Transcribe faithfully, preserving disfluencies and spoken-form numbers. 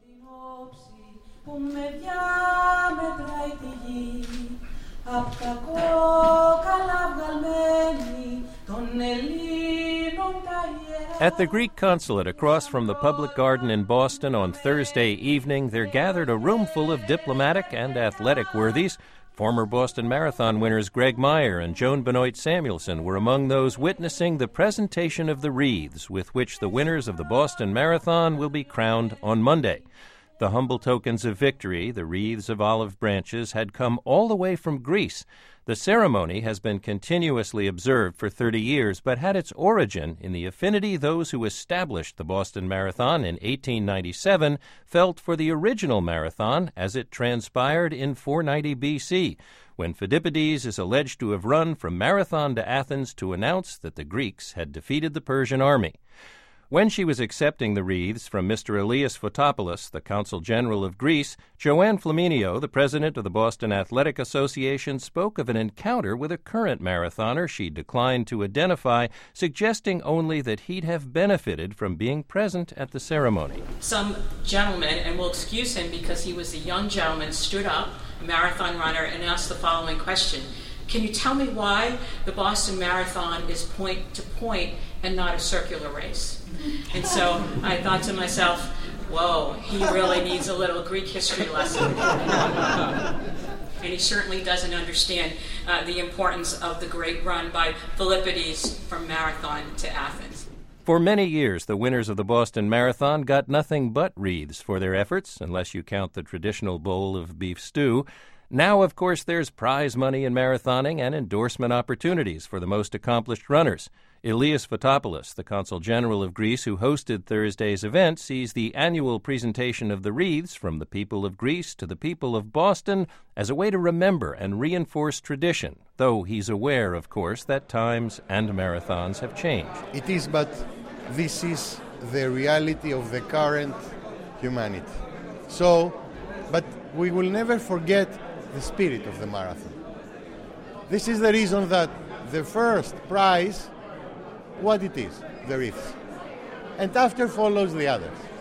At the Greek consulate across from the Public Garden in Boston on Thursday evening, there gathered a room full of diplomatic and athletic worthies. Former Boston Marathon winners Greg Meyer and Joan Benoit Samuelson were among those witnessing the presentation of the wreaths with which the winners of the Boston Marathon will be crowned on Monday. The humble tokens of victory, the wreaths of olive branches, had come all the way from Greece. The ceremony has been continuously observed for thirty years, but had its origin in the affinity those who established the Boston Marathon in eighteen ninety-seven felt for the original marathon as it transpired in four ninety B C, when Phidippides is alleged to have run from Marathon to Athens to announce that the Greeks had defeated the Persian army. When she was accepting the wreaths from Mister Elias Fotopoulos, the Consul General of Greece, Joanne Flaminio, the president of the Boston Athletic Association, spoke of an encounter with a current marathoner she declined to identify, suggesting only that he'd have benefited from being present at the ceremony. Some gentleman, and we'll excuse him because he was a young gentleman, stood up, a marathon runner, and asked the following question. Can you tell me why the Boston Marathon is point to point and not a circular race? And so I thought to myself, whoa, he really needs a little Greek history lesson. And he certainly doesn't understand uh, the importance of the great run by Philippides from Marathon to Athens. For many years, the winners of the Boston Marathon got nothing but wreaths for their efforts, unless you count the traditional bowl of beef stew. Now, of course, there's prize money in marathoning and endorsement opportunities for the most accomplished runners. Elias Fotopoulos, the Consul General of Greece who hosted Thursday's event, sees the annual presentation of the wreaths from the people of Greece to the people of Boston as a way to remember and reinforce tradition, though he's aware, of course, that times and marathons have changed. It is, but this is the reality of the current humanity. So, but we will never forget the spirit of the marathon. This is the reason that the first prize, what it is, the wreaths. And after follows the others.